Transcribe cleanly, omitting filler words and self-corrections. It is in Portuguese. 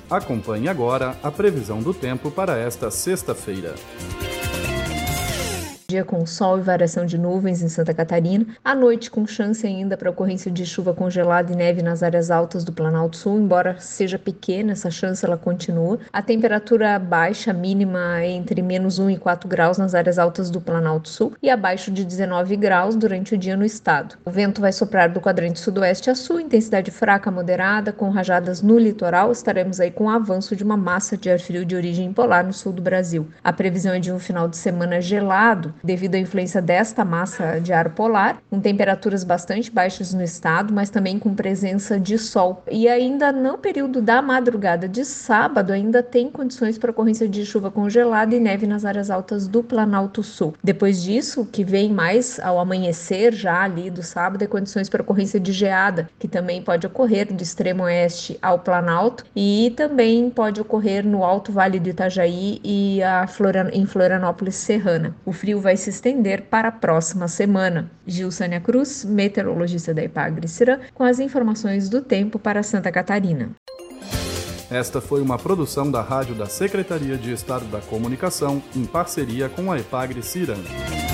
Acompanhe agora a previsão do tempo para esta sexta-feira. Dia com sol e variação de nuvens em Santa Catarina, à noite com chance ainda para ocorrência de chuva congelada e neve nas áreas altas do Planalto Sul, embora seja pequena, essa chance ela continua. A temperatura baixa, mínima entre -1 e 4 graus nas áreas altas do Planalto Sul e abaixo de 19 graus durante o dia no estado. O vento vai soprar do quadrante sudoeste a sul, intensidade fraca a moderada, com rajadas no litoral. Estaremos aí com o avanço de uma massa de ar frio de origem polar no sul do Brasil. A previsão é de um final de semana gelado, devido à influência desta massa de ar polar, com temperaturas bastante baixas no estado, mas também com presença de sol. E ainda no período da madrugada de sábado, ainda tem condições para ocorrência de chuva congelada e neve nas áreas altas do Planalto Sul. Depois disso, o que vem mais ao amanhecer já ali do sábado é condições para ocorrência de geada, que também pode ocorrer do extremo oeste ao Planalto e também pode ocorrer no Alto Vale do Itajaí e em Florianópolis Serrana. O frio vai se estender para a próxima semana. Gilsânia Cruz, meteorologista da Ipagre-Cirã, com as informações do tempo para Santa Catarina. Esta foi uma produção da Rádio da Secretaria de Estado da Comunicação, em parceria com a Ipagre-Cirã.